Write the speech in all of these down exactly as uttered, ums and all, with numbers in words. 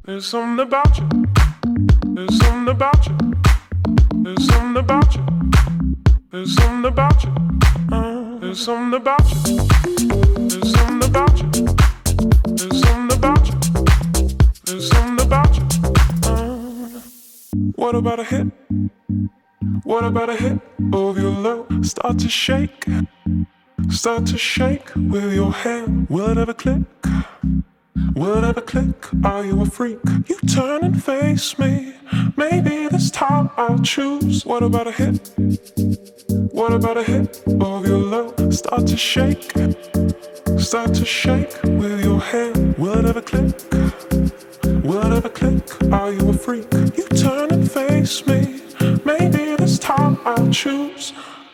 There's something about you. There's something about you. There's something about you. There's something about you. Uh, there's something about you. There's something about you. There's something about you. There's something about you. Uh, what about a hit? What about a hit of your love? Start to shake. Start to shake with your hand. Will it ever click? Will it ever click? Are you a freak? You turn and face me. Maybe this time I'll choose. What about a hit? What about a hit of your love? Start to shake. Start to shake with your hand. Will it ever click? Will it ever click? Are you a freak? You turn and face me. Maybe this time I'll choose.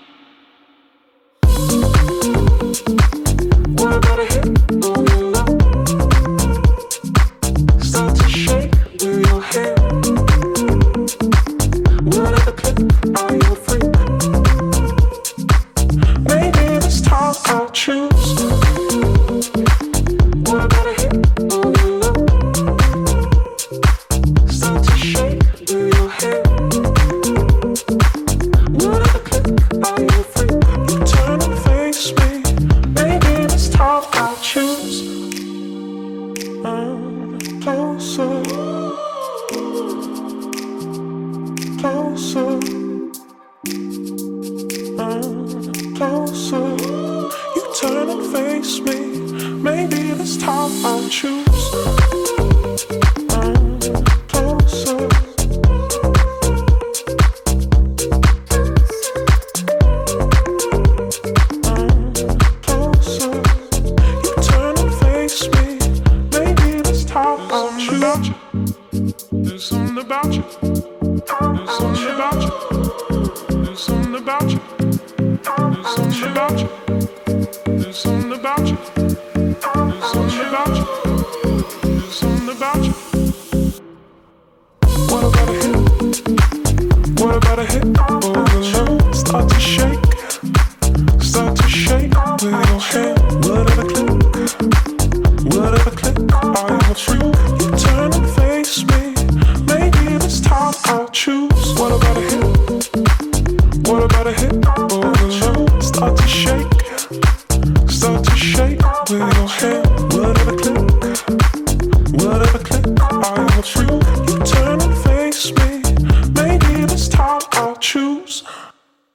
What about a hit of your love? Start to shake with your hand. Will it ever click? Are you a freak? Maybe this time I'll choose. What about a hit of your love? Start to shake with your hand. Will it ever click? Are you a freak? You turn and face me. Maybe this time I'll choose. I'm closer, closer. I'm closer. You turn and face me. Maybe this time I'll choose. I'm closer. There's something about you. There's something about you. There's something about you. There's something about you. There's something about you. There's something about you. There's something about you. What about a hit? What about a hit? Oh, start to shake. Start to shake with your hand. Will it ever click? Will it ever click? Are you a freak? You turn and face me. Maybe this time I'll choose. What about a hit? What about a hit? Oh, start to shake. Start to shake with your hand.